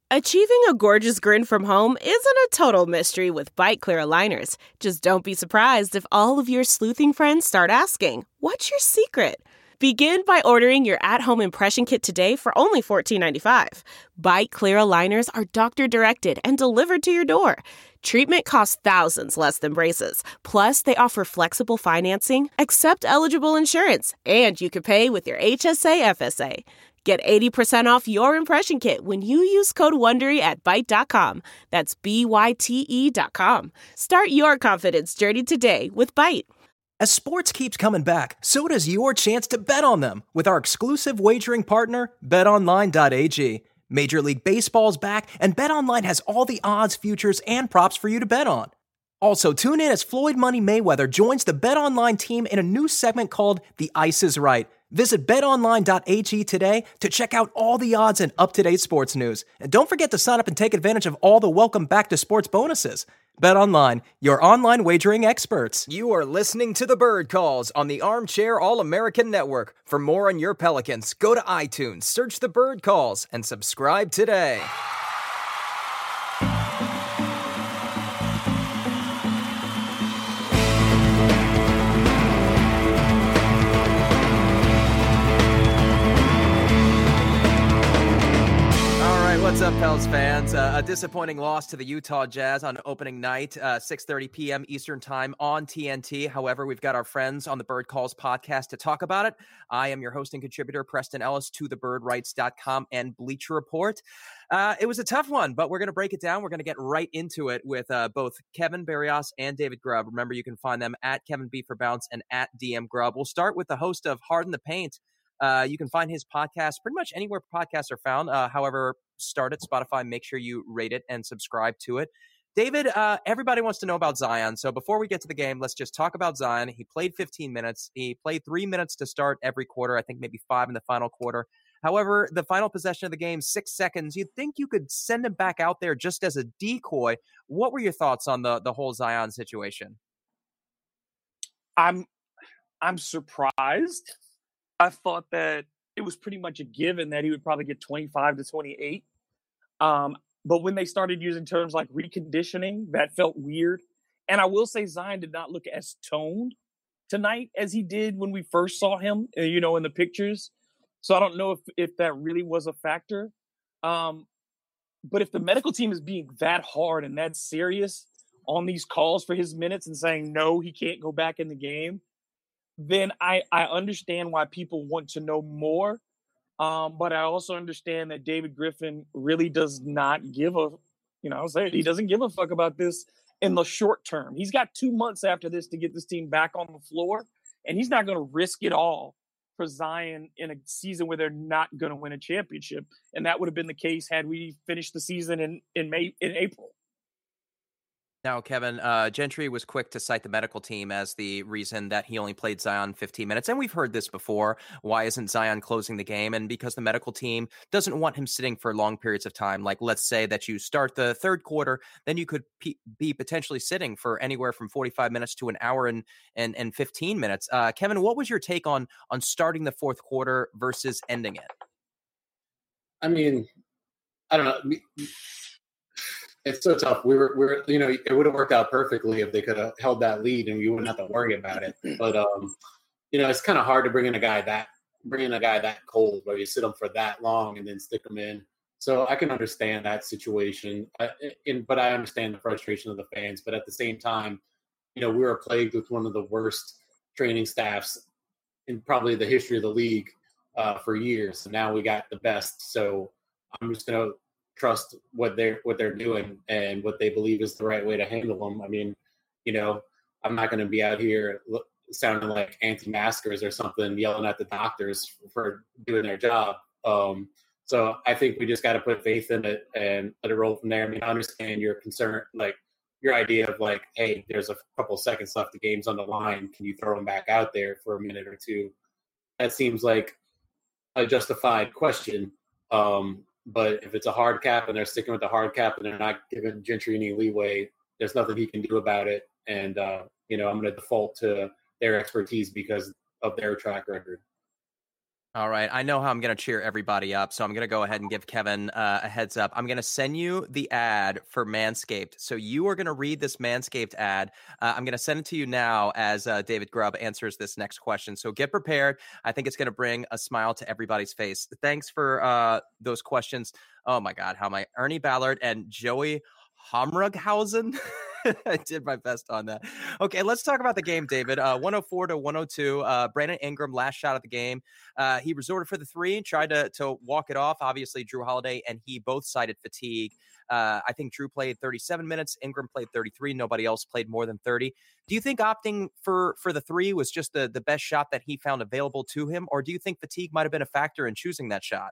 Achieving a gorgeous grin from home isn't a total mystery with Byte Clear aligners. Just don't be surprised if all of your sleuthing friends start asking, "What's your secret?" Begin by ordering your at-home impression kit today for only $14.95. Byte Clear aligners are doctor-directed and delivered to your door. Treatment costs thousands less than braces. Plus, they offer flexible financing, accept eligible insurance, and you can pay with your HSA FSA. Get 80% off your impression kit when you use code WONDERY at Byte.com. That's BYTE.com. Start your confidence journey today with Byte. As sports keeps coming back, so does your chance to bet on them with our exclusive wagering partner, BetOnline.ag. Major League Baseball's back, and BetOnline has all the odds, futures, and props for you to bet on. Also, tune in as Floyd Money Mayweather joins the BetOnline team in a new segment called The Ice is Right. Visit betonline.ag today to check out all the odds and up-to-date sports news. And don't forget to sign up and take advantage of all the welcome back to sports bonuses. BetOnline, your online wagering experts. You are listening to The Bird Calls on the Armchair All-American Network. For more on your Pelicans, go to iTunes, search The Bird Calls, and subscribe today. What's up, Pels fans? A disappointing loss to the Utah Jazz on opening night, 6:30 p.m. Eastern Time on TNT. However, we've got our friends on the Bird Calls podcast to talk about it. I am your host and contributor, Preston Ellis, to thebirdwrites.com and Bleacher Report. It was a tough one, but we're going to break it down. We're going to get right into it with both Kevin Barrios and David Grubb. Remember, you can find them at Kevin B for Bounce and at DM Grubb. We'll start with the host of Harden the Paint. You can find his podcast pretty much anywhere podcasts are found. However, start at Spotify. Make sure you rate it and subscribe to it. David, everybody wants to know about Zion. So before we get to the game, let's just talk about Zion. He played 15 minutes. He played 3 minutes to start every quarter. I think maybe 5 in the final quarter. However, the final possession of the game, 6 seconds. You'd think you could send him back out there just as a decoy. What were your thoughts on the whole Zion situation? I'm surprised. I thought that it was pretty much a given that he would probably get 25 to 28. But when they started using terms like reconditioning, that felt weird. And I will say Zion did not look as toned tonight as he did when we first saw him, in the pictures. So I don't know if that really was a factor. But if the medical team is being that hard and that serious on these calls for his minutes and saying, no, he can't go back in the game, then I understand why people want to know more. But I also understand that David Griffin really does not give he doesn't give a fuck about this in the short term. He's got 2 months after this to get this team back on the floor, and he's not going to risk it all for Zion in a season where they're not going to win a championship. And that would have been the case had we finished the season in April. Now, Kevin, Gentry was quick to cite the medical team as the reason that he only played Zion 15 minutes. And we've heard this before. Why isn't Zion closing the game? And because the medical team doesn't want him sitting for long periods of time. Like, let's say that you start the third quarter, then you could be potentially sitting for anywhere from 45 minutes to an hour and 15 minutes. Kevin, what was your take on starting the fourth quarter versus ending it? I mean, I don't know. It's so tough. We were, it would have worked out perfectly if they could have held that lead and you wouldn't have to worry about it. But, it's kind of hard to bring in a guy that cold, where you sit him for that long and then stick him in. So I can understand that situation. But I understand the frustration of the fans. But at the same time, we were plagued with one of the worst training staffs in probably the history of the league for years. And now we got the best. So I'm just going to trust what they're doing and what they believe is the right way to handle them. I mean, I'm not going to be out here sounding like anti-maskers or something, yelling at the doctors for doing their job. So I think we just got to put faith in it and let it roll from there. I mean, I understand your concern, like your idea of like, hey, there's a couple seconds left, the game's on the line. Can you throw them back out there for a minute or two? That seems like a justified question. But if it's a hard cap and they're sticking with the hard cap and they're not giving Gentry any leeway, there's nothing he can do about it. And, I'm going to default to their expertise because of their track record. All right. I know how I'm going to cheer everybody up, so I'm going to go ahead and give Kevin a heads up. I'm going to send you the ad for Manscaped. So you are going to read this Manscaped ad. I'm going to send it to you now as David Grubb answers this next question. So get prepared. I think it's going to bring a smile to everybody's face. Thanks for those questions. Oh, my God. How am I? Ernie Ballard and Joey Homrughausen. I did my best on that. Okay, let's talk about the game, David. 104 to 102. Brandon Ingram, last shot of the game. He resorted for the three, tried to walk it off. Obviously, Jrue Holiday and he both cited fatigue. I think Jrue played 37 minutes. Ingram played 33. Nobody else played more than 30. Do you think opting for the three was just the best shot that he found available to him? Or do you think fatigue might have been a factor in choosing that shot?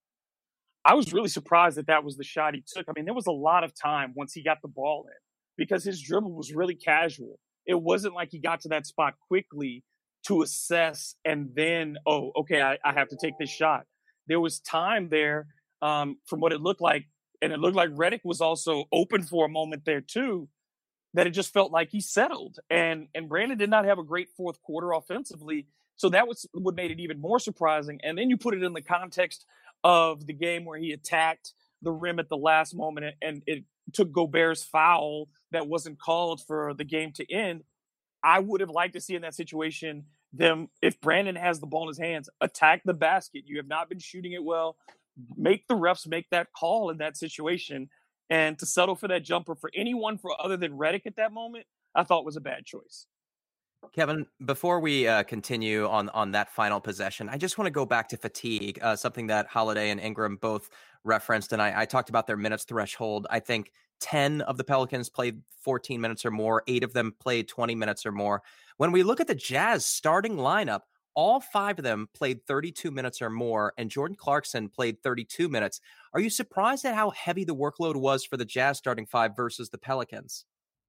I was really surprised that was the shot he took. I mean, there was a lot of time once he got the ball in because his dribble was really casual. It wasn't like he got to that spot quickly to assess and then, oh, okay, I have to take this shot. There was time there from what it looked like, and it looked like Redick was also open for a moment there too, that it just felt like he settled. And Brandon did not have a great fourth quarter offensively. So that was what made it even more surprising. And then you put it in the context of the game where he attacked the rim at the last moment and it took Gobert's foul that wasn't called for the game to end. I would have liked to see in that situation them, if Brandon has the ball in his hands, attack the basket. You have not been shooting it well. Make the refs make that call in that situation. And to settle for that jumper for anyone other than Redick at that moment, I thought was a bad choice. Kevin, before we continue on that final possession, I just want to go back to fatigue, something that Holiday and Ingram both referenced, and I talked about their minutes threshold. I think 10 of the Pelicans played 14 minutes or more. 8 of them played 20 minutes or more. When we look at the Jazz starting lineup, all 5 of them played 32 minutes or more, and Jordan Clarkson played 32 minutes. Are you surprised at how heavy the workload was for the Jazz starting 5 versus the Pelicans?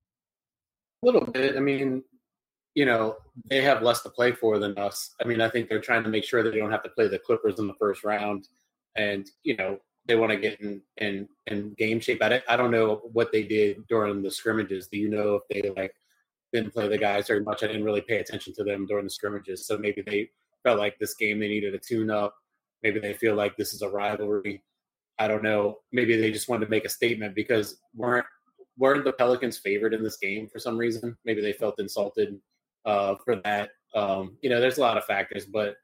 A little bit. I mean, they have less to play for than us. I mean, I think they're trying to make sure that they don't have to play the Clippers in the first round. And, they want to get in game shape. I don't know what they did during the scrimmages. Do you know if they didn't play the guys very much? I didn't really pay attention to them during the scrimmages. So maybe they felt like this game they needed a tune-up. Maybe they feel like this is a rivalry. I don't know. Maybe they just wanted to make a statement because weren't the Pelicans favored in this game for some reason? Maybe they felt insulted for that. There's a lot of factors, but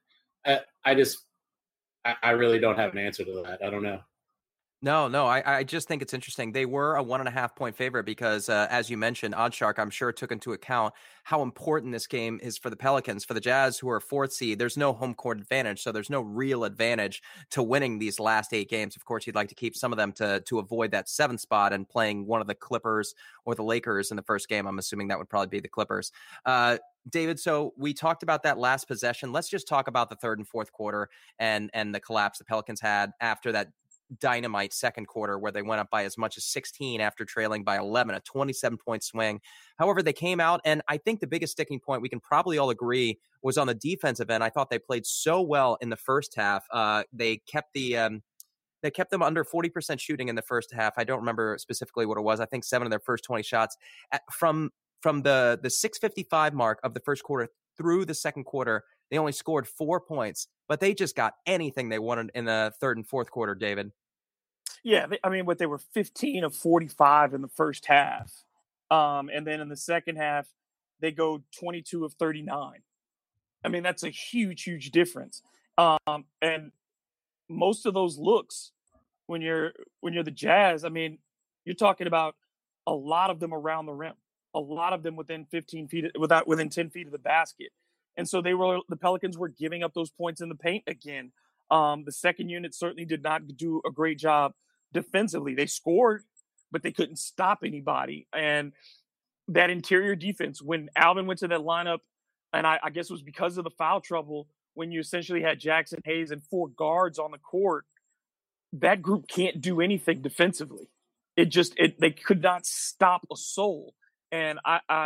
I really don't have an answer to that. I don't know. No, I just think it's interesting. They were a 1.5 point favorite because, as you mentioned, Oddshark, I'm sure took into account how important this game is for the Pelicans. For the Jazz, who are 4th seed, there's no home court advantage, so there's no real advantage to winning these last 8 games. Of course, you'd like to keep some of them to avoid that 7th spot and playing one of the Clippers or the Lakers in the first game. I'm assuming that would probably be the Clippers. David, so we talked about that last possession. Let's just talk about the third and fourth quarter and the collapse the Pelicans had after that dynamite second quarter where they went up by as much as 16 after trailing by 11, a 27-point swing. However, they came out, and I think the biggest sticking point we can probably all agree was on the defensive end. I thought they played so well in the first half. They kept them under 40% shooting in the first half. I don't remember specifically what it was. I think 7 of their first 20 shots. From the 6:55 mark of the first quarter through the second quarter, they only scored 4 points, but they just got anything they wanted in the third and fourth quarter, David. Yeah, they were 15 of 45 in the first half. And then in the second half, they go 22 of 39. I mean, that's a huge, huge difference. And most of those looks, when you're the Jazz, I mean, you're talking about a lot of them around the rim, a lot of them within 10 feet of the basket. And so the Pelicans were giving up those points in the paint again. The second unit certainly did not do a great job defensively. They scored, but they couldn't stop anybody. And that interior defense, when Alvin went to that lineup, and I guess it was because of the foul trouble, when you essentially had Jackson Hayes and 4 guards on the court, that group can't do anything defensively. They could not stop a soul. And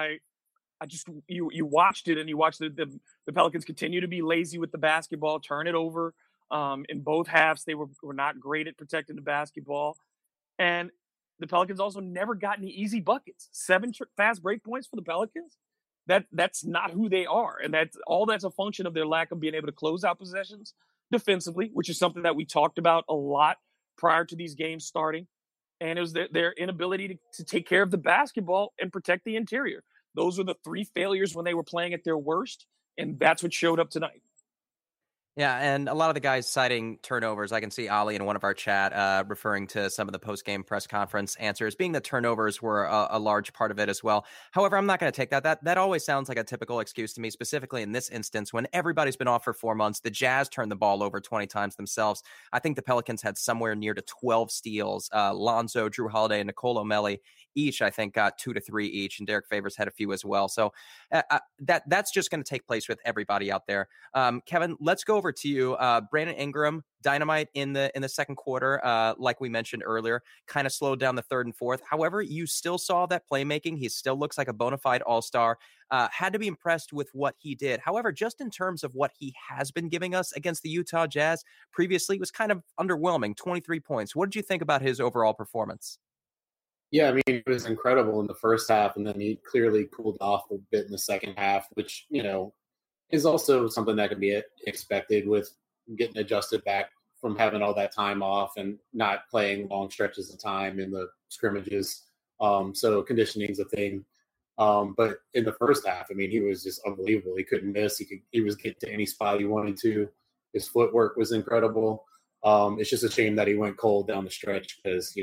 you watched it, and you watched the Pelicans continue to be lazy with the basketball, turn it over. In both halves, they were not great at protecting the basketball. And the Pelicans also never got any easy buckets. 7 fast break points for the Pelicans. That's not who they are. And that's a function of their lack of being able to close out possessions. defensively, which is something that we talked about a lot prior to these games starting. And it was their inability to take care of the basketball and protect the interior. Those were the three failures when they were playing at their worst, and that's what showed up tonight. Yeah, and a lot of the guys citing turnovers. I can see Ali in one of our chat referring to some of the post-game press conference answers, being that turnovers were a large part of it as well. However, I'm not going to take that. That always sounds like a typical excuse to me, specifically in this instance when everybody's been off for 4 months. The Jazz turned the ball over 20 times themselves. I think the Pelicans had somewhere near to 12 steals. Lonzo, Drew Holiday, and Nicole O'Malley each, I think, got 2 to 3 each, and Derek Favors had a few as well. So that's just going to take place with everybody out there. Kevin, let's go over to you. Brandon Ingram, dynamite in the second quarter, like we mentioned earlier, kind of slowed down the third and fourth. However, you still saw that playmaking. He still looks like a bona fide all-star. Had to be impressed with what he did. However, just in terms of what he has been giving us against the Utah Jazz previously, it was kind of underwhelming, 23 points. What did you think about his overall performance? Yeah, I mean, it was incredible in the first half, and then he clearly cooled off a bit in the second half, which, is also something that can be expected with getting adjusted back from having all that time off and not playing long stretches of time in the scrimmages. So conditioning is a thing. But in the first half, I mean, he was just unbelievable. He couldn't miss. He was getting to any spot he wanted to. His footwork was incredible. It's just a shame that he went cold down the stretch because,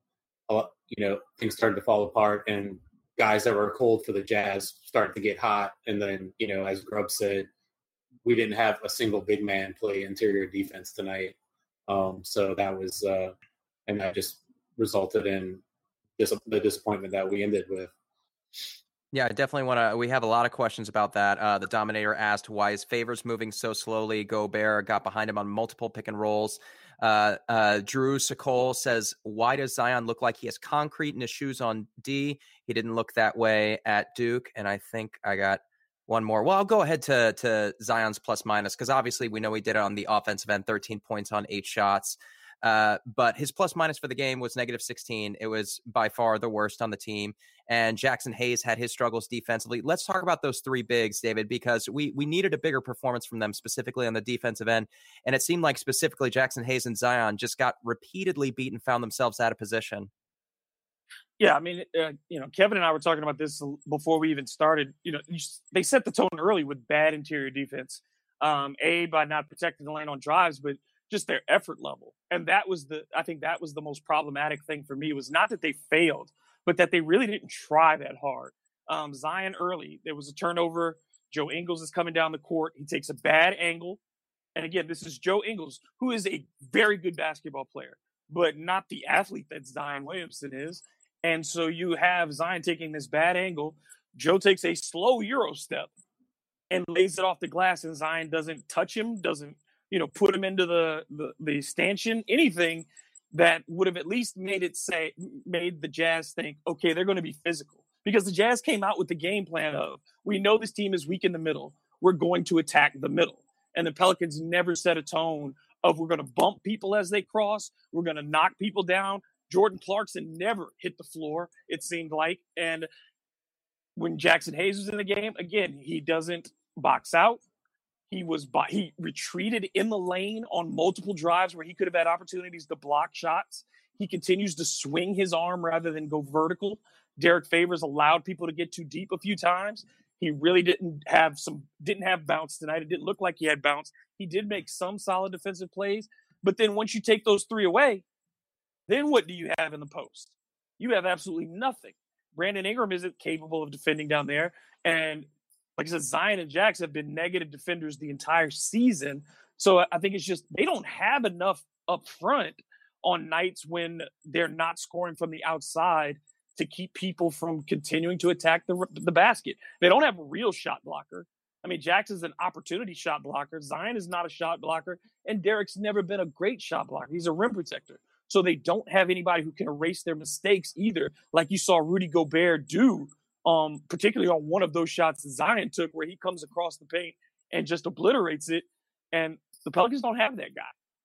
things started to fall apart and guys that were cold for the Jazz started to get hot. And then, as Grubb said, we didn't have a single big man play interior defense tonight. So that was, and that just resulted in the disappointment that we ended with. Yeah, I definitely we have a lot of questions about that. The Dominator asked, why is Favors moving so slowly? Gobert got behind him on multiple pick and rolls. Drew Sokol says, why does Zion look like he has concrete in his shoes on D? He didn't look that way at Duke. And I think I got one more. Well, I'll go ahead to Zion's plus minus, because obviously we know he did it on the offensive end, 13 points on 8 shots. But his plus minus for the game was -16. It was by far the worst on the team. And Jackson Hayes had his struggles defensively. Let's talk about those 3 bigs, David, because we needed a bigger performance from them, specifically on the defensive end. And it seemed like specifically Jackson Hayes and Zion just got repeatedly beaten, found themselves out of position. Yeah, I mean, Kevin and I were talking about this before we even started. They set the tone early with bad interior defense, by not protecting the lane on drives, but just their effort level. And I think that was the most problematic thing for me, was not that they failed, but that they really didn't try that hard. Zion early, there was a turnover. Joe Ingles is coming down the court. He takes a bad angle. And again, this is Joe Ingles, who is a very good basketball player, but not the athlete that Zion Williamson is. And so you have Zion taking this bad angle. Joe takes a slow Euro step and lays it off the glass, and Zion doesn't touch him, doesn't put him into the stanchion, anything that would have at least made the Jazz think, okay, they're going to be physical. Because the Jazz came out with the game plan of, we know this team is weak in the middle. We're going to attack the middle. And the Pelicans never set a tone of, we're going to bump people as they cross. We're going to knock people down. Jordan Clarkson never hit the floor, it seemed like. And when Jackson Hayes was in the game, again, he doesn't box out. He retreated in the lane on multiple drives where he could have had opportunities to block shots. He continues to swing his arm rather than go vertical. Derek Favors allowed people to get too deep a few times. He really didn't have bounce tonight. It didn't look like he had bounce. He did make some solid defensive plays, but then once you take those 3 away, then what do you have in the post? You have absolutely nothing. Brandon Ingram isn't capable of defending down there, and like I said, Zion and Jax have been negative defenders the entire season. So I think it's just they don't have enough up front on nights when they're not scoring from the outside to keep people from continuing to attack the basket. They don't have a real shot blocker. I mean, Jax is an opportunity shot blocker. Zion is not a shot blocker. And Derek's never been a great shot blocker. He's a rim protector. So they don't have anybody who can erase their mistakes either, like you saw Rudy Gobert do, particularly on one of those shots that Zion took where he comes across the paint and just obliterates it. And the Pelicans don't have that guy.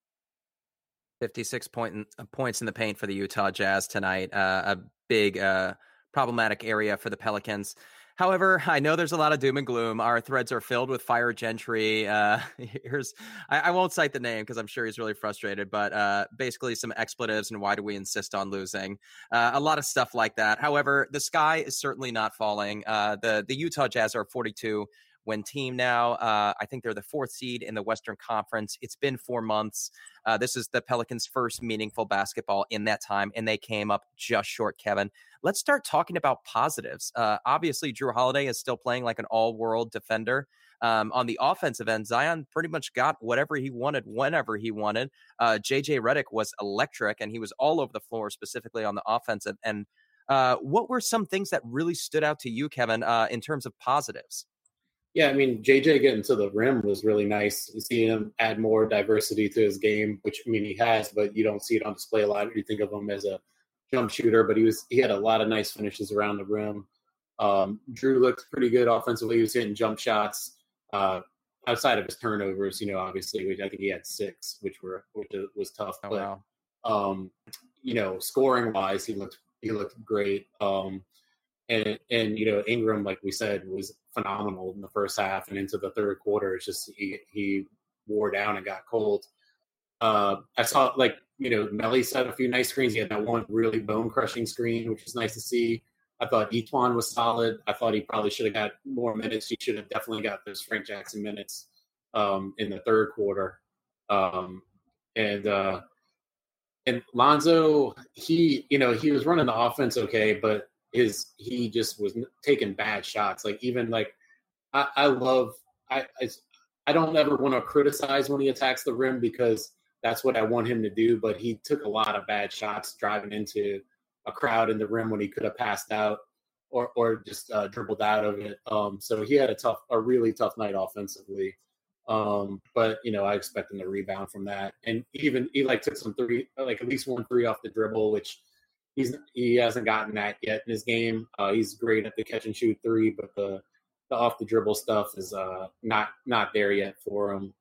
56 points in the paint for the Utah Jazz tonight. A big problematic area for the Pelicans. However, I know there's a lot of doom and gloom. Our threads are filled with Fire Gentry. I won't cite the name because I'm sure he's really frustrated, but basically some expletives and why do we insist on losing? A lot of stuff like that. However, the sky is certainly not falling. The Utah Jazz are 42-win team now. I think they're the 4th seed in the Western Conference. It's been 4 months. This is the Pelicans' first meaningful basketball in that time, and they came up just short, Kevin. Let's start talking about positives. Obviously, Jrue Holiday is still playing like an all-world defender. On the offensive end, Zion pretty much got whatever he wanted whenever he wanted. JJ Redick was electric, and he was all over the floor, specifically on the offensive end. What were some things that really stood out to you, Kevin, in terms of positives? Yeah, I mean, JJ getting to the rim was really nice. You see him add more diversity to his game, which, I mean, he has, but you don't see it on display a lot. You think of him as a jump shooter, but he had a lot of nice finishes around the rim. Jrue looked pretty good offensively. He was hitting jump shots outside of his turnovers, obviously, which I think he had 6, which was tough. But scoring wise, he looked great. And Ingram, like we said, was phenomenal in the first half and into the third quarter. It's just he wore down and got cold. I saw Melly set a few nice screens. He had that one really bone-crushing screen, which was nice to see. I thought Etuan was solid. I thought he probably should have got more minutes. He should have definitely got those Frank Jackson minutes in the third quarter. And Lonzo, he was running the offense okay, but he just was taking bad shots. Like even like I don't ever want to criticize when he attacks the rim because that's what I want him to do. But he took a lot of bad shots driving into a crowd in the rim when he could have passed out or just dribbled out of it. So he had a really tough night offensively. But I expect him to rebound from that. And even he took some at least 1 3 off the dribble, which he hasn't gotten that yet in his game. He's great at the catch and shoot 3, but the off the dribble stuff is not there yet for him.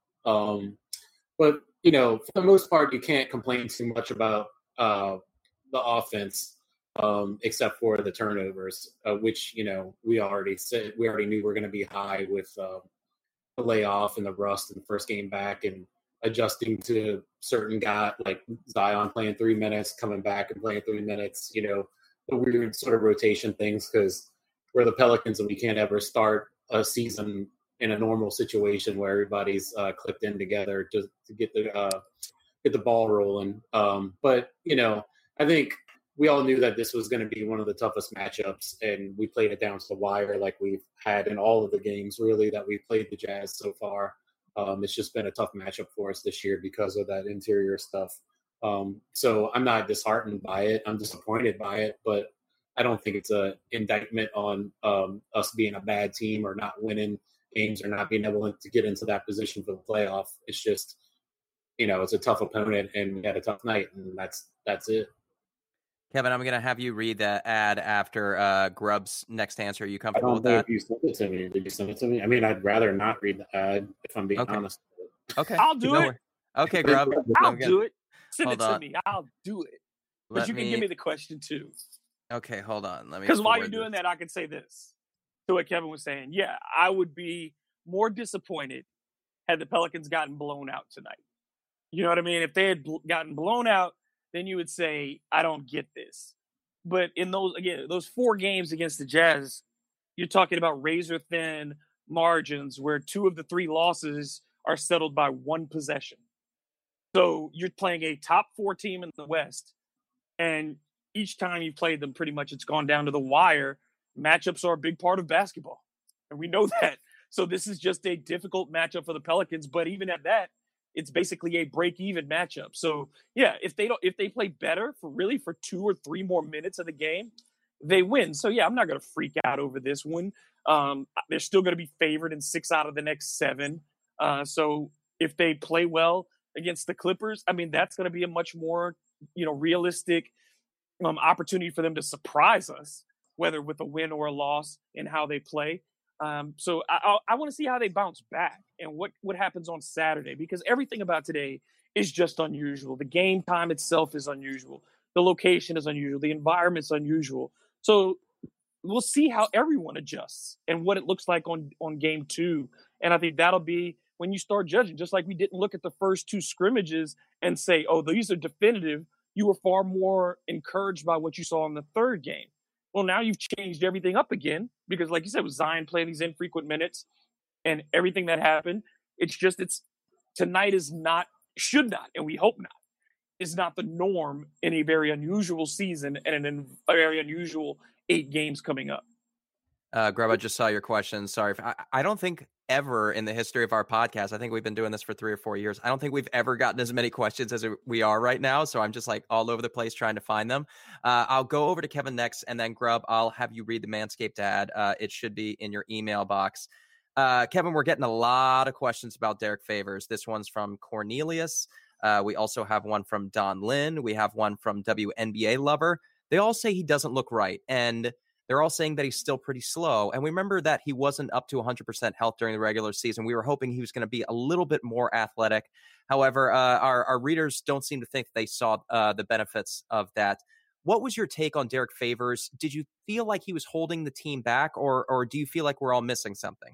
But for the most part, you can't complain too much about the offense, except for the turnovers, which we already knew were going to be high with the layoff and the rust in the first game back and adjusting to certain guys like Zion playing 3 minutes, coming back and playing 3 minutes, the weird sort of rotation things because we're the Pelicans and we can't ever start a season in a normal situation where everybody's clicked in together to get the ball rolling. But I think we all knew that this was going to be one of the toughest matchups, and we played it down to the wire like we've had in all of the games really that we've played the Jazz so far. It's just been a tough matchup for us this year because of that interior stuff. So I'm not disheartened by it. I'm disappointed by it, but I don't think it's an indictment on us being a bad team or not winning games or not being able to get into that position for the playoff. It's just, it's a tough opponent and we had a tough night, and that's it. Kevin, I'm going to have you read the ad after Grubb's next answer. Are you comfortable with that? If you sent it to me. Did you send it to me? I mean, I'd rather not read the ad if I'm being honest. Okay. I'll do it. Okay, Grubb. I'll do it. Send it to me. I'll do it. But you can give me the question too. Okay, hold on. Let me. Because while you're doing that, I can say this to what Kevin was saying. Yeah, I would be more disappointed had the Pelicans gotten blown out tonight. You know what I mean? If they had gotten blown out, then you would say, I don't get this. But in those 4 games against the Jazz, you're talking about razor-thin margins where 2 of the 3 losses are settled by 1 possession. So you're playing a top 4 team in the West, and each time you've played them, pretty much it's gone down to the wire. Matchups are a big part of basketball, and we know that. So this is just a difficult matchup for the Pelicans, but even at that, it's basically a break-even matchup. So yeah, if they play better for 2 or 3 more minutes of the game, they win. So yeah, I'm not going to freak out over this one. They're still going to be favored in 6 out of the next 7. So if they play well against the Clippers, I mean, that's going to be a much more, realistic opportunity for them to surprise us, whether with a win or a loss in how they play. So I want to see how they bounce back and what happens on Saturday, because everything about today is just unusual. The game time itself is unusual. The location is unusual. The environment's unusual. So we'll see how everyone adjusts and what it looks like on game 2. And I think that'll be when you start judging, just like we didn't look at the first 2 scrimmages and say, oh, these are definitive. You were far more encouraged by what you saw in the 3rd game. Well, now you've changed everything up again because, like you said, with Zion playing these infrequent minutes and everything that happened, tonight should not, and we hope not, is not the norm in a very unusual season and in a very unusual 8 games coming up. Grub, I just saw your question. Sorry. I don't think ever in the history of our podcast, I think we've been doing this for 3 or 4 years, I don't think we've ever gotten as many questions as we are right now. So I'm just like all over the place trying to find them. I'll go over to Kevin next, and then Grub, I'll have you read the Manscaped ad. It should be in your email box. Kevin, we're getting a lot of questions about Derek Favors. This one's from Cornelius. We also have one from Don Lynn. We have one from WNBA Lover. They all say he doesn't look right, and they're all saying that he's still pretty slow. And we remember that he wasn't up to 100% health during the regular season. We were hoping he was going to be a little bit more athletic. However, our readers don't seem to think they saw the benefits of that. What was your take on Derek Favors? Did you feel like he was holding the team back, or do you feel like we're all missing something?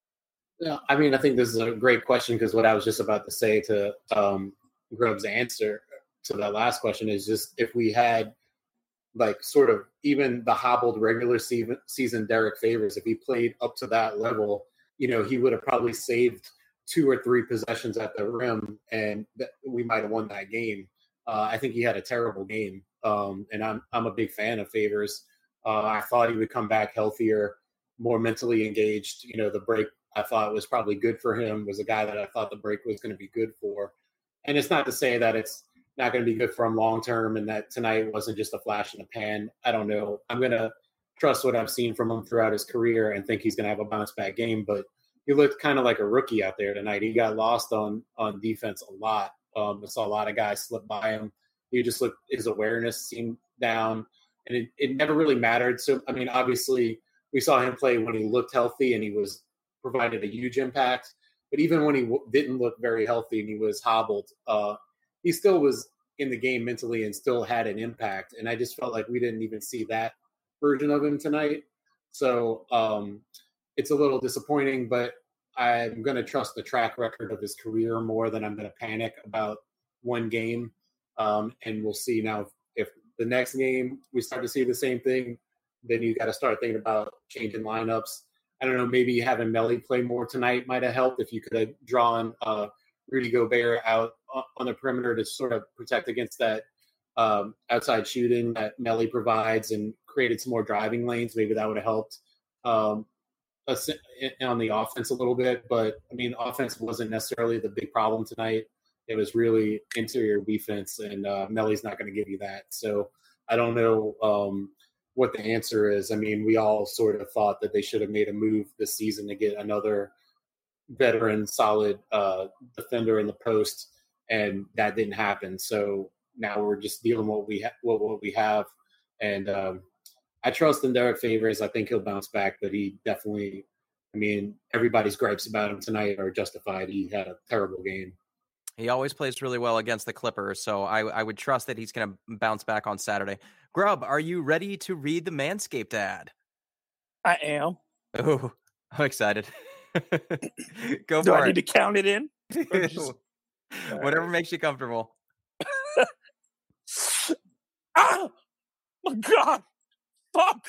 Yeah, I mean, I think this is a great question because what I was just about to say to Grubb's answer to that last question is just if we had like sort of even the hobbled regular season Derek Favors, if he played up to that level, he would have probably saved 2 or 3 possessions at the rim and we might have won that game. I think he had a terrible game. And I'm a big fan of Favors. I thought he would come back healthier, more mentally engaged. The break I thought was probably good for him, was a guy that I thought the break was going to be good for. And it's not to say that it's not going to be good for him long term and that tonight wasn't just a flash in the pan. I don't know. I'm going to trust what I've seen from him throughout his career and think he's going to have a bounce back game. But he looked kind of like a rookie out there tonight. He got lost on defense a lot. I saw a lot of guys slip by him. He just looked, his awareness seemed down, and it never really mattered. So, I mean, obviously we saw him play when he looked healthy and he was provided a huge impact. But even when he didn't look very healthy and he was hobbled, he still was in the game mentally and still had an impact. And I just felt like we didn't even see that version of him tonight. So it's a little disappointing, but I'm going to trust the track record of his career more than I'm going to panic about one game. And we'll see now if the next game we start to see the same thing, then you got to start thinking about changing lineups. I don't know, maybe having Melly play more tonight might have helped if you could have drawn Rudy Gobert out on the perimeter to sort of protect against that outside shooting that Melly provides and created some more driving lanes. Maybe that would have helped on the offense a little bit. But, I mean, offense wasn't necessarily the big problem tonight. It was really interior defense, and Melly's not going to give you that. So I don't know what the answer is. I mean, we all sort of thought that they should have made a move this season to get another veteran, solid defender in the post, and that didn't happen. So now we're just dealing with what we have. And I trust in Derek Favors. I think he'll bounce back, but he definitely, I mean, everybody's gripes about him tonight are justified. He had a terrible game. He always plays really well against the Clippers, so I would trust that he's going to bounce back on Saturday. Grub, are you ready to read the Manscaped ad? I am. Oh, I'm excited. Go Do for I it. need to count it in? Whatever makes you comfortable. Ah! My God! Fuck!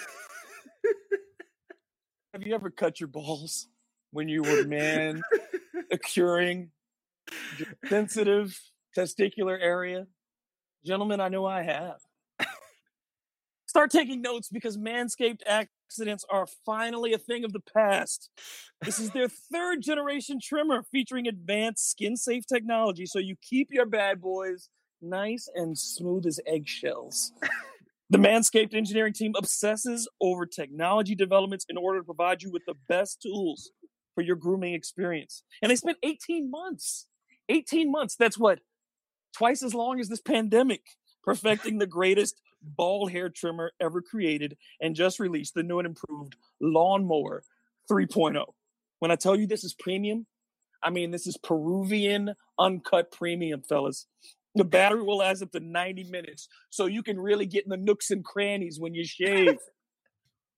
Have you ever cut your balls when you were occurring your sensitive testicular area? Gentlemen, I know I have. Start taking notes because Manscaped accidents are finally a thing of the past. This is their 3rd generation trimmer featuring advanced skin-safe technology so you keep your bad boys nice and smooth as eggshells. The Manscaped engineering team obsesses over technology developments in order to provide you with the best tools for your grooming experience. And they spent 18 months. 18 months. That's what? Twice as long as this pandemic, perfecting the greatest bald hair trimmer ever created, and just released the new and improved Lawnmower 3.0. When I tell you this is premium, I mean this is Peruvian uncut premium, fellas. The battery will last up to 90 minutes, so you can really get in the nooks and crannies when you shave.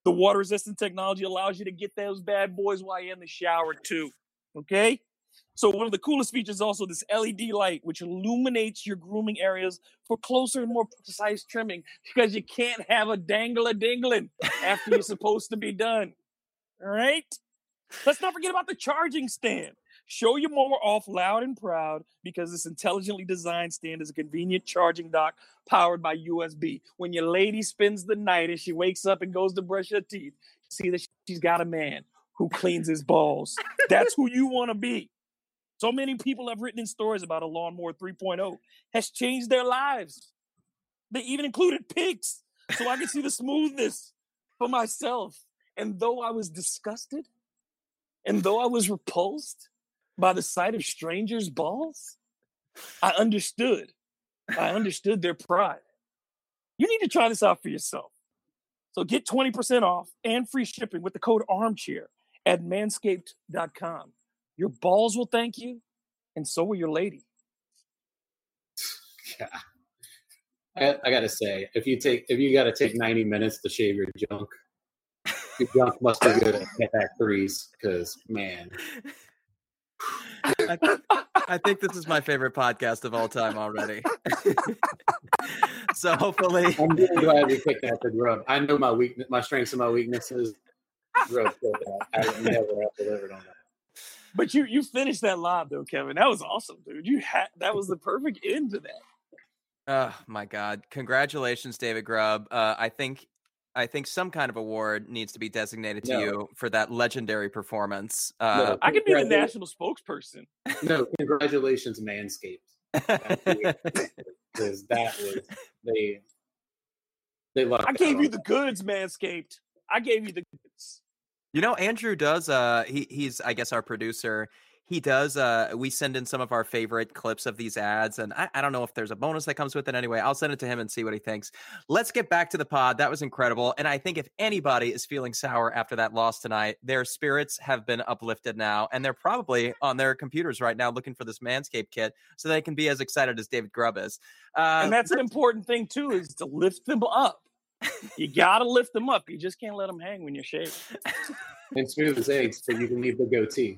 The water-resistant technology allows you to get those bad boys while you're in the shower, too. Okay? So one of the coolest features is also this LED light, which illuminates your grooming areas for closer and more precise trimming, because you can't have a dangling after you're supposed to be done. All right? Let's not forget about the charging stand. Show your mower off loud and proud, because this intelligently designed stand is a convenient charging dock powered by USB. When your lady spends the night and she wakes up and goes to brush her teeth, see that she's got a man who cleans his balls. That's who you want to be. So many people have written in stories about a Lawnmower 3.0 has changed their lives. They even included pics so I could see the smoothness for myself. And though I was disgusted, and though I was repulsed by the sight of strangers' balls, I understood their pride. You need to try this out for yourself. So get 20% off and free shipping with the code ARMCHAIR at manscaped.com. Your balls will thank you, and so will your lady. Yeah. I gotta say, if you gotta take 90 minutes to shave your junk must be good at that threes, because man. I think this is my favorite podcast of all time already. So hopefully, I'm really glad we picked that for Grub. I know my strengths and my weaknesses. Grub said that. I never have delivered on that. But you finished that live though, Kevin. That was awesome, dude. That was the perfect end to that. Oh my God! Congratulations, David Grubb. I think some kind of award needs to be designated to you for that legendary performance. I could be the national spokesperson. No, congratulations, Manscaped. Because that was they loved. I gave you the goods, Manscaped. I gave you the goods. You know, Andrew does. He's I guess our producer. He does. We send in some of our favorite clips of these ads, and I don't know if there's a bonus that comes with it. Anyway, I'll send it to him and see what he thinks. Let's get back to the pod. That was incredible, and I think if anybody is feeling sour after that loss tonight, their spirits have been uplifted now, and they're probably on their computers right now looking for this Manscaped kit so they can be as excited as David Grubb is. And that's an important thing too, is to lift them up. You gotta lift them up. You just can't let them hang when you're shaving. And smooth as eggs, so you can leave the goatee.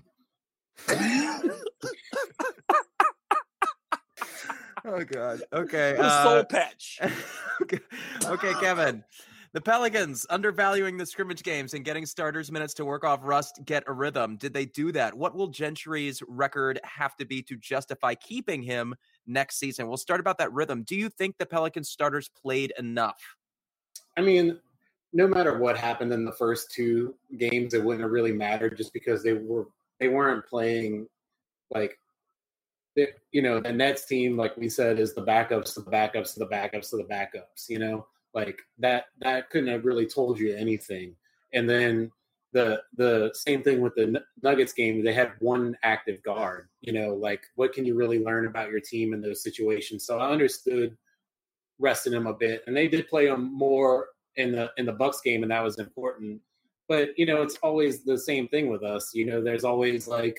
Oh God. Okay. Soul patch. Okay, Kevin. The Pelicans undervaluing the scrimmage games and getting starters minutes to work off rust, get a rhythm. Did they do that? What will Gentry's record have to be to justify keeping him next season? We'll start about that rhythm. Do you think the Pelicans starters played enough? I mean, no matter what happened in the first two games, it wouldn't have really mattered, just because they weren't playing like, the Nets team, like we said, is the backups to the backups to the backups to the backups, like that couldn't have really told you anything. And then the same thing with the Nuggets game, they had one active guard, like what can you really learn about your team in those situations? So I understood resting him a bit, and they did play him more in the Bucks game, and that was important. But it's always the same thing with us. There's always like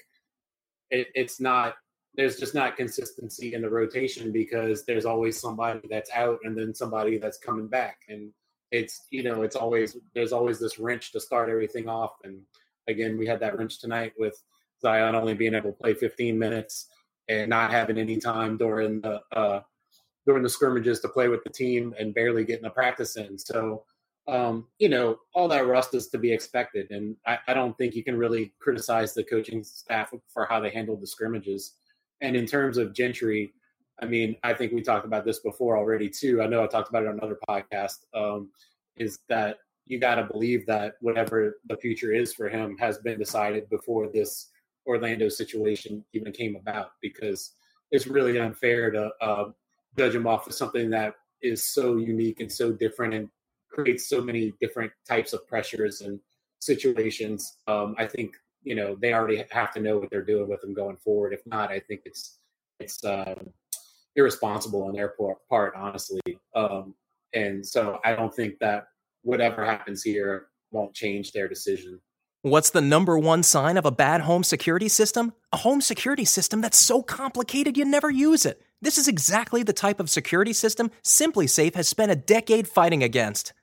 there's just not consistency in the rotation, because there's always somebody that's out and then somebody that's coming back, and there's always this wrench to start everything off. And again, we had that wrench tonight with Zion only being able to play 15 minutes and not having any time during the scrimmages to play with the team, and barely getting a practice in. So, all that rust is to be expected. And I don't think you can really criticize the coaching staff for how they handled the scrimmages. And in terms of Gentry, I mean, I think we talked about this before already too. I know I talked about it on another podcast, is that you got to believe that whatever the future is for him has been decided before this Orlando situation even came about, because it's really unfair to judge him off of something that is so unique and so different and creates so many different types of pressures and situations. I think, they already have to know what they're doing with him going forward. If not, I think it's irresponsible on their part, honestly. And so I don't think that whatever happens here won't change their decision. What's the number one sign of a bad home security system? A home security system that's so complicated you never use it. This is exactly the type of security system SimpliSafe has spent a decade fighting against.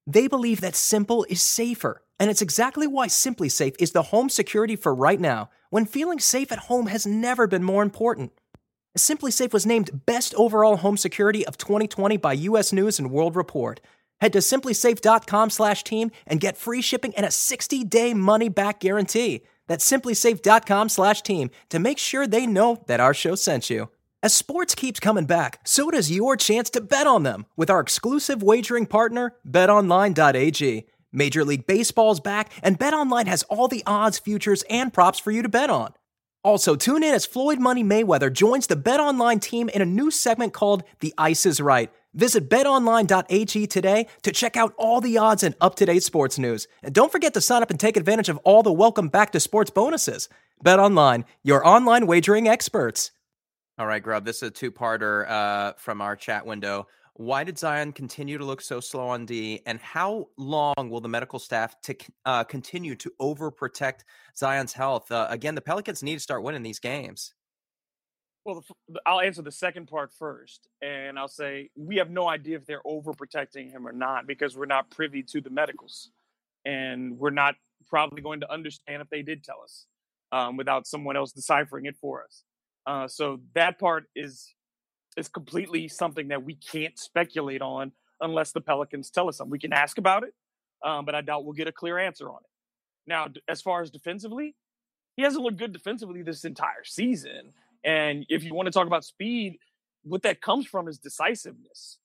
They believe that simple is safer, and it's exactly why Simply Safe is the home security for right now, when feeling safe at home has never been more important. Simply Safe was named Best Overall Home Security of 2020 by U.S. News and World Report. Head to simplysafe.com/team and get free shipping and a 60-day money-back guarantee. That's simplysafe.com/team to make sure they know that our show sent you. As sports keeps coming back, so does your chance to bet on them with our exclusive wagering partner, betonline.ag. Major League Baseball's back, and BetOnline has all the odds, futures, and props for you to bet on. Also, tune in as Floyd Money Mayweather joins the BetOnline team in a new segment called The Ice is Right. Visit betonline.ag today to check out all the odds and up-to-date sports news. And don't forget to sign up and take advantage of all the welcome back to sports bonuses. BetOnline, your online wagering experts. All right, Grubb, this is a two-parter from our chat window. Why did Zion continue to look so slow on D, and how long will the medical staff continue to overprotect Zion's health? Again, the Pelicans need to start winning these games. Well, I'll answer the second part first, and I'll say we have no idea if they're overprotecting him or not because we're not privy to the medicals, and we're not probably going to understand if they did tell us without someone else deciphering it for us. So that part is completely something that we can't speculate on unless the Pelicans tell us something. We can ask about it, but I doubt we'll get a clear answer on it. Now, as far as defensively, he hasn't looked good defensively this entire season. And if you want to talk about speed, what that comes from is decisiveness.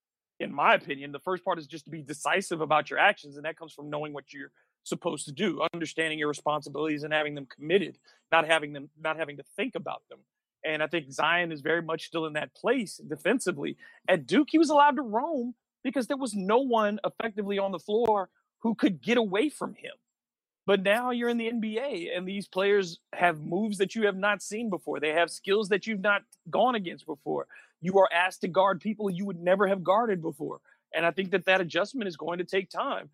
In my opinion, the first part is just to be decisive about your actions, and that comes from knowing what you're supposed to do, understanding your responsibilities and having them committed, not having to think about them. And I think Zion is very much still in that place defensively. At Duke, he was allowed to roam because there was no one effectively on the floor who could get away from him. But now you're in the NBA, and these players have moves that you have not seen before. They have skills that you've not gone against before. You are asked to guard people you would never have guarded before. And I think that adjustment is going to take time.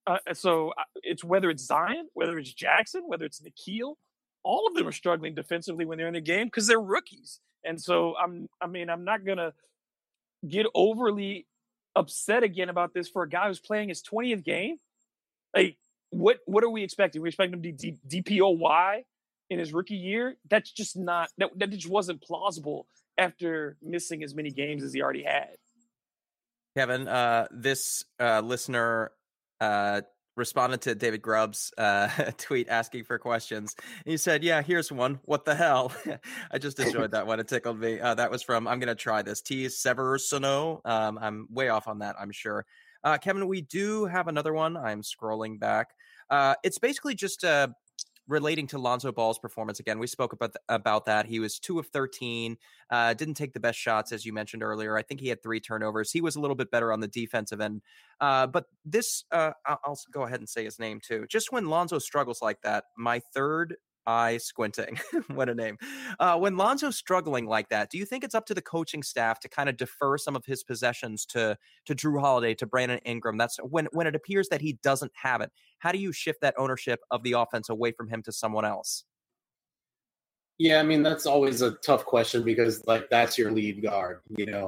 So it's whether it's Zion, whether it's Jackson, whether it's Nickeil, all of them are struggling defensively when they're in the game because they're rookies. And so I'm not going to get overly upset again about this for a guy who's playing his 20th game. Like, what are we expecting? We expect him to DPOY in his rookie year? That's just not – that just wasn't plausible after missing as many games as he already had. Kevin, this listener responded to David Grubb's tweet asking for questions. He said, yeah, here's one. What the hell? I just enjoyed that one. It tickled me. That was from, I'm going to try this, T. Severino. I'm way off on that, I'm sure. Kevin, we do have another one. I'm scrolling back. It's basically just relating to Lonzo Ball's performance. Again, we spoke about that. He was 2 of 13, didn't take the best shots, as you mentioned earlier. I think he had 3 turnovers. He was a little bit better on the defensive end. But this, I'll go ahead and say his name too. Just when Lonzo struggles like that, my third eye squinting. What a name. When Lonzo's struggling like that, do you think it's up to the coaching staff to kind of defer some of his possessions to Drew Holiday, to Brandon Ingram? That's when it appears that he doesn't have it. How do you shift that ownership of the offense away from him to someone else? Yeah, I mean, that's always a tough question because, like, that's your lead guard,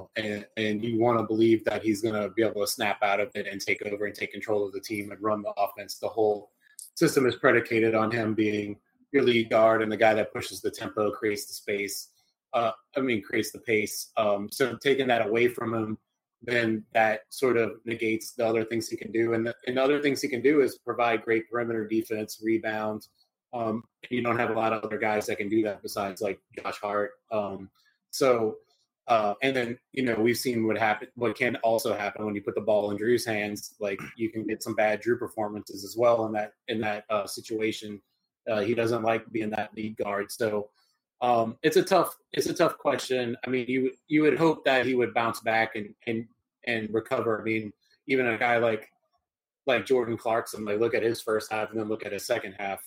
and you want to believe that he's going to be able to snap out of it and take over and take control of the team and run the offense. The whole system is predicated on him being your lead guard and the guy that pushes the tempo, creates the space, creates the pace. So taking that away from him, then that sort of negates the other things he can do. And the other things he can do is provide great perimeter defense, rebound. You don't have a lot of other guys that can do that besides like Josh Hart. And then, we've seen what can also happen when you put the ball in Drew's hands. Like, you can get some bad Drew performances as well in that situation. He doesn't like being that lead guard. So it's a tough question. I mean, you would hope that he would bounce back and recover. I mean, even a guy like Jordan Clarkson, like, look at his first half and then look at his second half,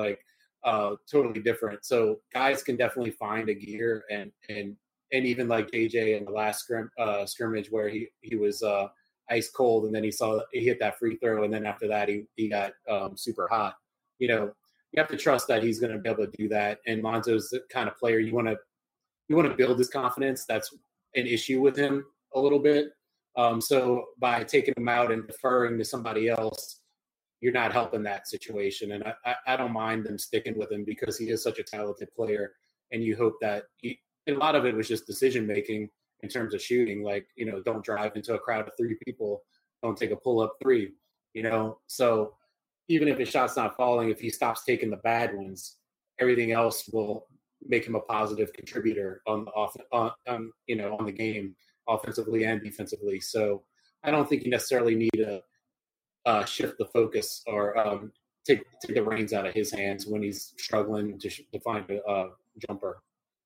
totally different. So guys can definitely find a gear and even like JJ in the last scrimmage where he was ice cold and then he hit that free throw. And then after that, he got super hot. You have to trust that he's going to be able to do that. And Lonzo's the kind of player you want to build his confidence. That's an issue with him a little bit. So by taking him out and deferring to somebody else, you're not helping that situation. And I don't mind them sticking with him because he is such a talented player. And you hope that a lot of it was just decision making in terms of shooting. Like, don't drive into a crowd of 3 people. Don't take a pull-up 3, So even if his shot's not falling, if he stops taking the bad ones, everything else will make him a positive contributor on the game, offensively and defensively. So I don't think you necessarily need to shift the focus or take the reins out of his hands when he's struggling to find a jumper.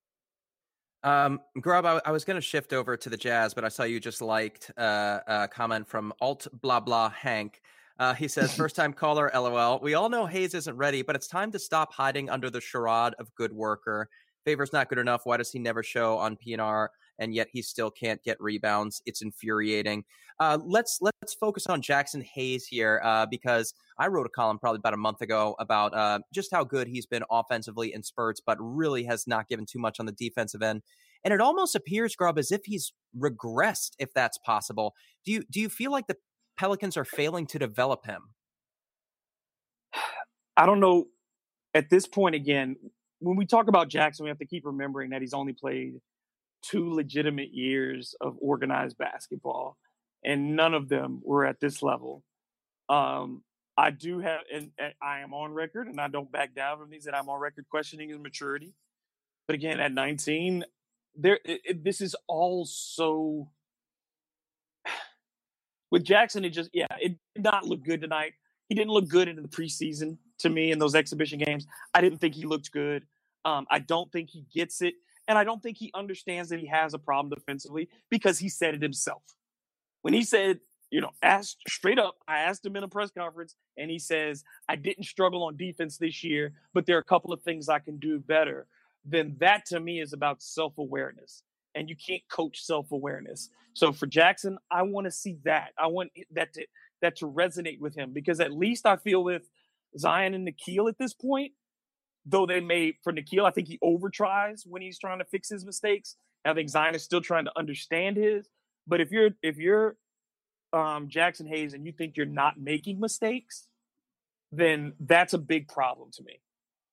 Grubb, I was going to shift over to the Jazz, but I saw you just liked a comment from alt blah blah Hank. He says, first time caller, LOL. We all know Hayes isn't ready, but it's time to stop hiding under the charade of good worker. Favor's not good enough. Why does he never show on PNR? And yet he still can't get rebounds. It's infuriating. Let's focus on Jackson Hayes here because I wrote a column probably about a month ago about just how good he's been offensively in spurts, but really has not given too much on the defensive end. And it almost appears, Grubb, as if he's regressed, if that's possible. Do you feel like the Pelicans are failing to develop him? I don't know. At this point, again, when we talk about Jackson, we have to keep remembering that he's only played 2 legitimate years of organized basketball, and none of them were at this level. I do have, and I am on record, and I don't back down from these, that I'm on record questioning his maturity. But again, at 19, this is all so. With Jackson, it did not look good tonight. He didn't look good in the preseason to me in those exhibition games. I didn't think he looked good. I don't think he gets it. And I don't think he understands that he has a problem defensively because he said it himself. When he said, asked straight up, I asked him in a press conference, and he says, I didn't struggle on defense this year, but there are a couple of things I can do better. Then that to me is about self-awareness. And you can't coach self-awareness. So for Jackson, I want to see that. I want that to resonate with him, because at least I feel with Zion and Nickeil at this point, though for Nickeil, I think he over-tries when he's trying to fix his mistakes. I think Zion is still trying to understand his. But if you're Jackson Hayes and you think you're not making mistakes, then that's a big problem to me.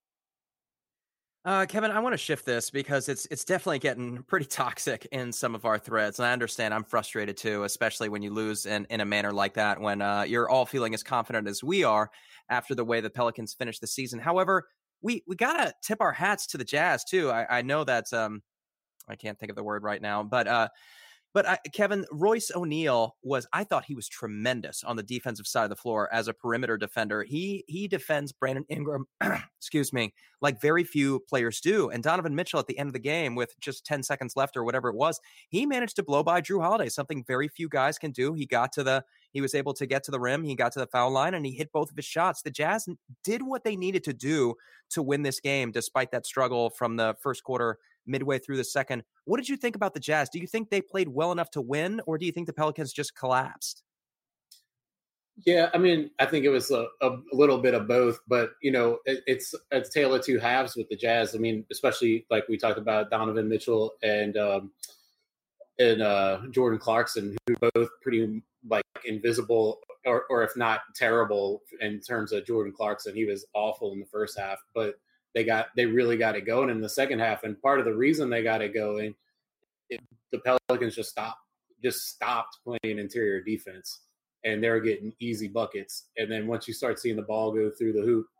Kevin, I want to shift this because it's definitely getting pretty toxic in some of our threads. And I understand I'm frustrated too, especially when you lose in a manner like that, when you're all feeling as confident as we are after the way the Pelicans finished the season. However, we got to tip our hats to the Jazz too. I know that I can't think of the word right now, but Kevin, Royce O'Neal I thought he was tremendous on the defensive side of the floor as a perimeter defender. He defends Brandon Ingram, excuse me, like very few players do. And Donovan Mitchell at the end of the game with just 10 seconds left or whatever it was, he managed to blow by Jrue Holiday, something very few guys can do. He was able to get to the rim, he got to the foul line, and he hit both of his shots. The Jazz did what they needed to do to win this game, despite that struggle from the first quarter midway through the second. What did you think about the Jazz? Do you think they played well enough to win, or do you think the Pelicans just collapsed? Yeah, I mean, I think it was a little bit of both, but it's a tale of 2 halves with the Jazz. I mean, especially like we talked about Donovan Mitchell and Jordan Clarkson, who both pretty like invisible, or if not terrible in terms of Jordan Clarkson. He was awful in the first half, but they really got it going in the second half. And part of the reason they got it going, the Pelicans just stopped playing interior defense, and they were getting easy buckets. And then once you start seeing the ball go through the hoop,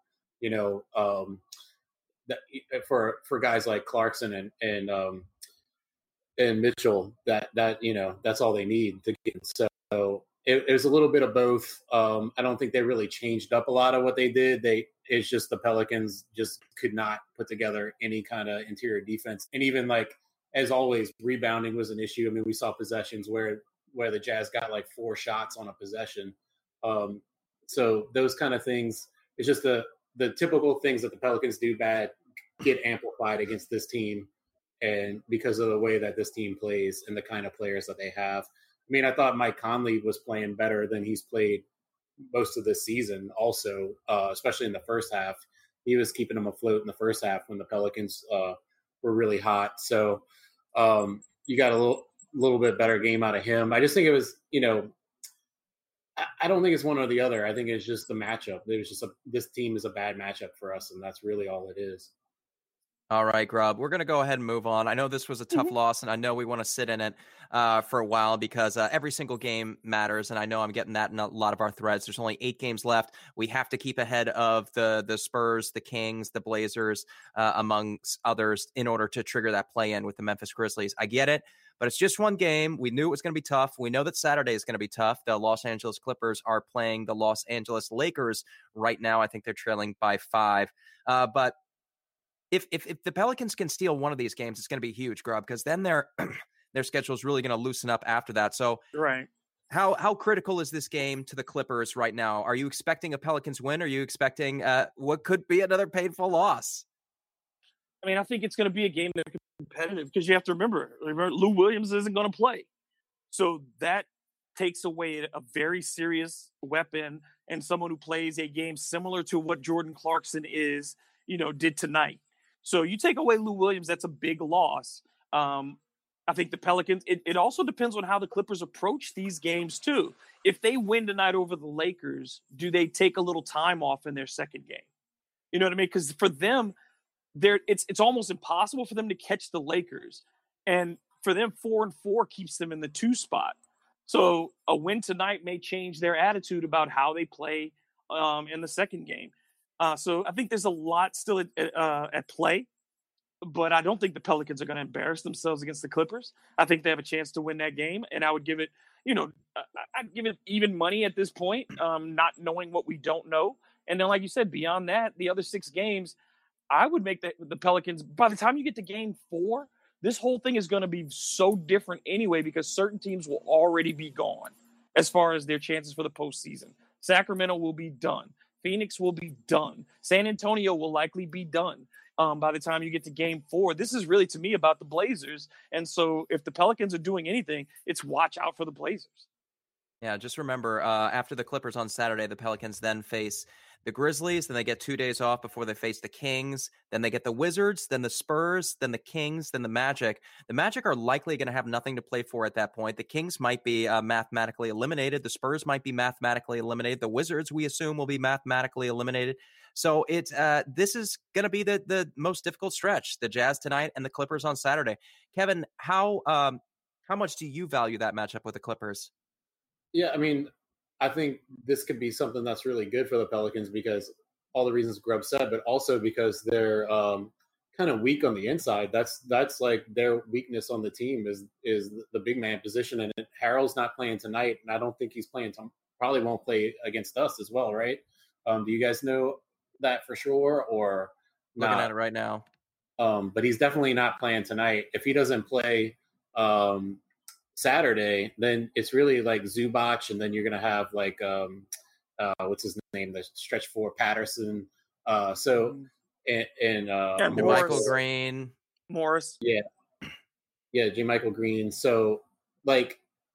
for guys like Clarkson and Mitchell, that's all they need to get. So it was a little bit of both. I don't think they really changed up a lot of what they did. It's just the Pelicans just could not put together any kind of interior defense. And even like, as always, rebounding was an issue. I mean, we saw possessions where the Jazz got like 4 shots on a possession. So those kind of things, it's just the typical things that the Pelicans do bad get amplified against this team. And because of the way that this team plays and the kind of players that they have. I mean, I thought Mike Conley was playing better than he's played most of this season also, especially in the first half. He was keeping them afloat in the first half when the Pelicans were really hot. So you got little bit better game out of him. I just think it was, I don't think it's one or the other. I think it's just the matchup. It was just this team is a bad matchup for us, and that's really all it is. All right, Grubb, we're going to go ahead and move on. I know this was a tough loss, and I know we want to sit in it for a while because every single game matters, and I know I'm getting that in a lot of our threads. There's only 8 games left. We have to keep ahead of the Spurs, the Kings, the Blazers, amongst others, in order to trigger that play-in with the Memphis Grizzlies. I get it, but it's just one game. We knew it was going to be tough. We know that Saturday is going to be tough. The Los Angeles Clippers are playing the Los Angeles Lakers right now. I think they're trailing by 5, but If the Pelicans can steal one of these games, it's going to be huge, Grubb, because then their schedule is really going to loosen up after that. So, right, how critical is this game to the Clippers right now? Are you expecting a Pelicans win? Or are you expecting what could be another painful loss? I mean, I think it's going to be a game that's competitive because you have to remember Lou Williams isn't going to play, so that takes away a very serious weapon and someone who plays a game similar to what Jordan Clarkson did tonight. So you take away Lou Williams, that's a big loss. I think the Pelicans, it also depends on how the Clippers approach these games too. If they win tonight over the Lakers, do they take a little time off in their second game? You know what I mean? Because for them, it's almost impossible for them to catch the Lakers. And for them, 4-4 keeps them in the 2 spot. So a win tonight may change their attitude about how they play in the second game. So I think there's a lot still at play, but I don't think the Pelicans are going to embarrass themselves against the Clippers. I think they have a chance to win that game, and I would give it, I'd give it even money at this point, not knowing what we don't know. And then, like you said, beyond that, the other 6 games, I would make the Pelicans, by the time you get to game 4, this whole thing is going to be so different anyway because certain teams will already be gone as far as their chances for the postseason. Sacramento will be done. Phoenix will be done. San Antonio will likely be done by the time you get to game 4. This is really, to me, about the Blazers. And so if the Pelicans are doing anything, it's watch out for the Blazers. Yeah, just remember, after the Clippers on Saturday, the Pelicans then face the Grizzlies, then they get 2 days off before they face the Kings, then they get the Wizards, then the Spurs, then the Kings, then the Magic. The Magic are likely going to have nothing to play for at that point. The Kings might be mathematically eliminated. The Spurs might be mathematically eliminated. The Wizards, we assume, will be mathematically eliminated. So this is going to be the most difficult stretch, the Jazz tonight and the Clippers on Saturday. Kevin, how much do you value that matchup with the Clippers? Yeah, I mean, I think this could be something that's really good for the Pelicans because all the reasons Grubb said, but also because they're kind of weak on the inside. That's like their weakness on the team is the big man position. And Harrell's not playing tonight, and I don't think he's playing. Probably won't play against us as well, right? Do you guys know that for sure or looking at it right now? But he's definitely not playing tonight. If he doesn't play Saturday, then it's really like Zubac, and then you're going to have like what's his name, the stretch 4 Patterson. Michael Green, Morris. Yeah, JaMychal Green. So like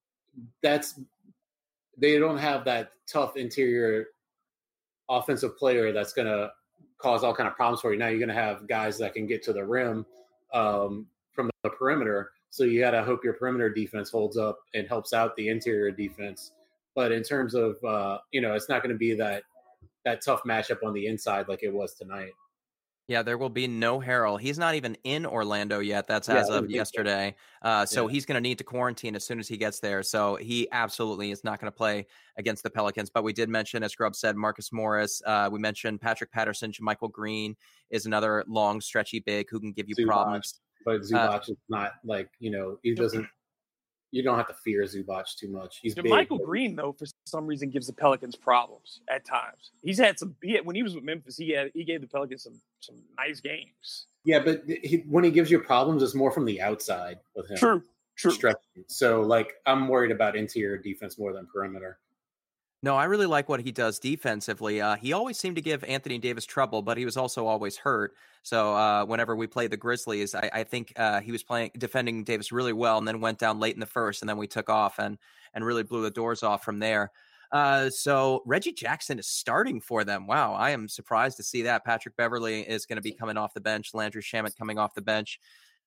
they don't have that tough interior offensive player that's going to cause all kind of problems for you. Now you're going to have guys that can get to the rim from the perimeter. So you got to hope your perimeter defense holds up and helps out the interior defense. But in terms of, it's not going to be that tough matchup on the inside like it was tonight. Yeah, there will be no Harrell. He's not even in Orlando yet. That's as of yesterday. So he's going to need to quarantine as soon as he gets there. So he absolutely is not going to play against the Pelicans. But we did mention, as Grubb said, Marcus Morris. We mentioned Patrick Patterson. JaMychal Green is another long, stretchy big who can give you problems. But Zubac is not like, he doesn't. You don't have to fear Zubac too much. He's Michael Green, though, for some reason gives the Pelicans problems at times. He's had when he was with Memphis, he gave the Pelicans some nice games. Yeah, but when he gives you problems, it's more from the outside with him. True. Stretching. So, like, I'm worried about interior defense more than perimeter. No, I really like what he does defensively. He always seemed to give Anthony Davis trouble, but he was also always hurt. So whenever we played the Grizzlies, I think he was defending Davis really well, and then went down late in the first, and then we took off and really blew the doors off from there. So Reggie Jackson is starting for them. Wow, I am surprised to see that. Patrick Beverley is going to be coming off the bench. Landry Shamet coming off the bench.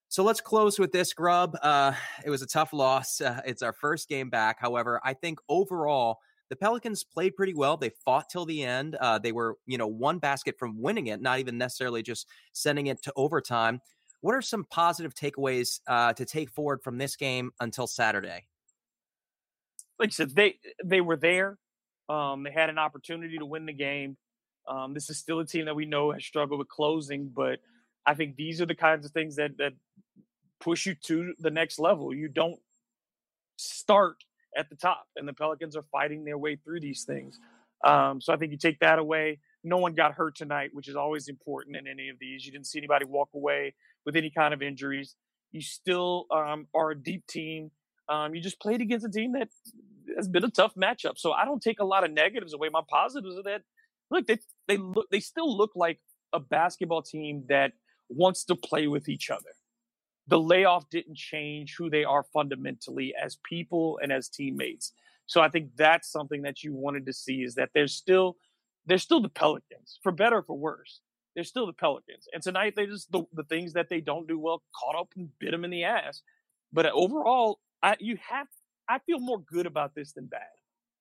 So let's close with this, Grubb. It was a tough loss. It's our first game back. However, I think overall, the Pelicans played pretty well. They fought till the end. They were, one basket from winning it, not even necessarily just sending it to overtime. What are some positive takeaways to take forward from this game until Saturday? Like I said, they were there. They had an opportunity to win the game. This is still a team that we know has struggled with closing, but I think these are the kinds of things that push you to the next level. You don't start at the top, and the Pelicans are fighting their way through these things. So I think you take that away. No one got hurt tonight, which is always important in any of these. You didn't see anybody walk away with any kind of injuries. You still are a deep team. You just played against a team that has been a tough matchup. So I don't take a lot of negatives away. My positives are that, look, they still look like a basketball team that wants to play with each other. The layoff didn't change who they are fundamentally as people and as teammates. So I think that's something that you wanted to see, is that they're still the Pelicans, for better or for worse. They're still the Pelicans. And tonight, they just the things that they don't do well caught up and bit them in the ass. But overall, I feel more good about this than bad.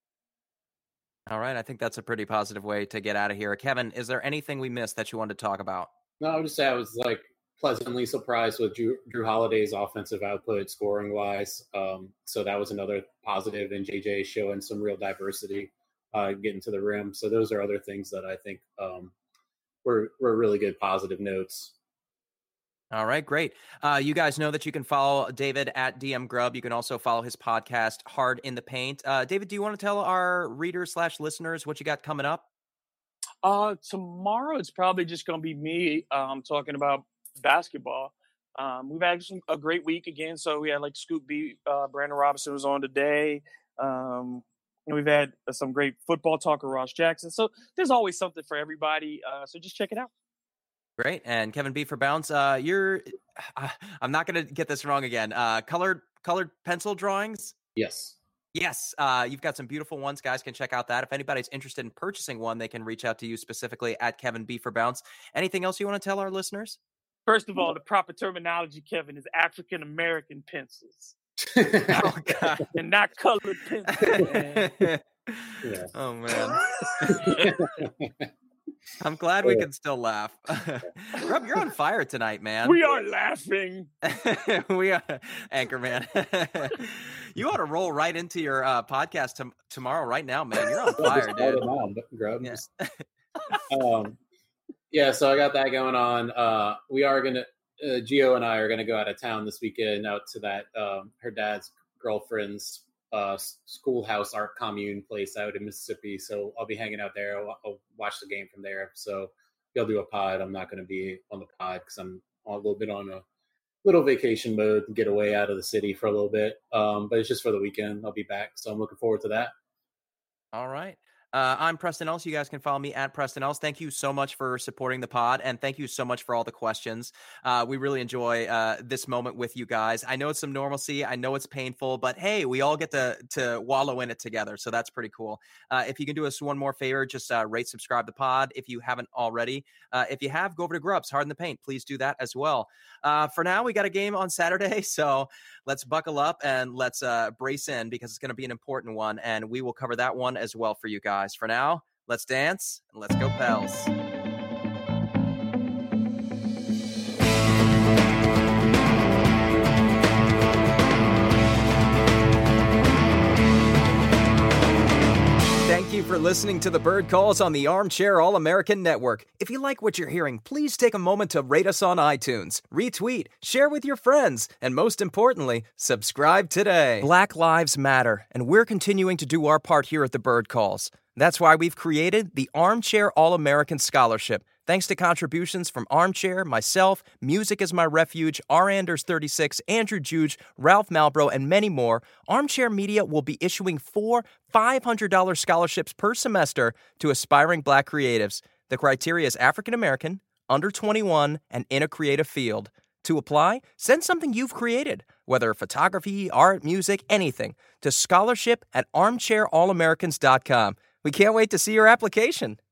All right. I think that's a pretty positive way to get out of here. Kevin, is there anything we missed that you wanted to talk about? No, I would just say I was pleasantly surprised with Drew Holiday's offensive output scoring wise. So that was another positive, and JJ showing some real diversity getting to the rim. So those are other things that I think were really good positive notes. All right, great. You guys know that you can follow David at DM Grubb. You can also follow his podcast, Hard in the Paint. David, do you want to tell our readers/listeners what you got coming up? Tomorrow, it's probably just going to be me talking about basketball. We've had a great week again. So we had Scoop B, Brandon Robinson was on today. And we've had some great football talk with Ross Jackson. So there's always something for everybody. So just check it out. Great. And Kevin B for Bounce, I'm not going to get this wrong again. Colored pencil drawings? Yes. Yes. You've got some beautiful ones. Guys can check out that. If anybody's interested in purchasing one, they can reach out to you specifically at Kevin B for Bounce. Anything else you want to tell our listeners? First of all, the proper terminology, Kevin, is African-American pencils. Oh, God. And not colored pencils, man. Yeah. Oh, man. I'm glad we can still laugh. Rob, you're on fire tonight, man. We are laughing. We are, Anchorman. You ought to roll right into your podcast tomorrow right now, man. You're on fire, dude. Yeah, so I got that going on. We are going to, Gio and I are going to go out of town this weekend out to that, her dad's girlfriend's schoolhouse art commune place out in Mississippi. So I'll be hanging out there. I'll watch the game from there. So they'll do a pod. I'm not going to be on the pod because I'm a little bit on a little vacation mode and get away out of the city for a little bit. But it's just for the weekend. I'll be back. So I'm looking forward to that. All right. I'm Preston Ellis. You guys can follow me at Preston Ellis. Thank you so much for supporting the pod, and thank you so much for all the questions. We really enjoy this moment with you guys. I know it's some normalcy. I know it's painful, but hey, we all get to wallow in it together, so that's pretty cool. If you can do us one more favor, just rate, subscribe the pod if you haven't already. If you have, go over to Grubb's Hard in the Paint. Please do that as well. For now, we got a game on Saturday, so let's buckle up and let's brace in because it's going to be an important one, and we will cover that one as well for you guys. For now, let's dance and let's go, Pels. Thank you for listening to the Bird Calls on the Armchair All-American Network. If you like what you're hearing, please take a moment to rate us on iTunes, retweet, share with your friends, and most importantly, subscribe today. Black Lives Matter, and we're continuing to do our part here at the Bird Calls. That's why we've created the Armchair All-American Scholarship. Thanks to contributions from Armchair, myself, Music is My Refuge, R. Anders 36, Andrew Juge, Ralph Malbrough, and many more, Armchair Media will be issuing 4 $500 scholarships per semester to aspiring Black creatives. The criteria is African American, under 21, and in a creative field. To apply, send something you've created, whether photography, art, music, anything, to scholarship@armchairallamericans.com. We can't wait to see your application.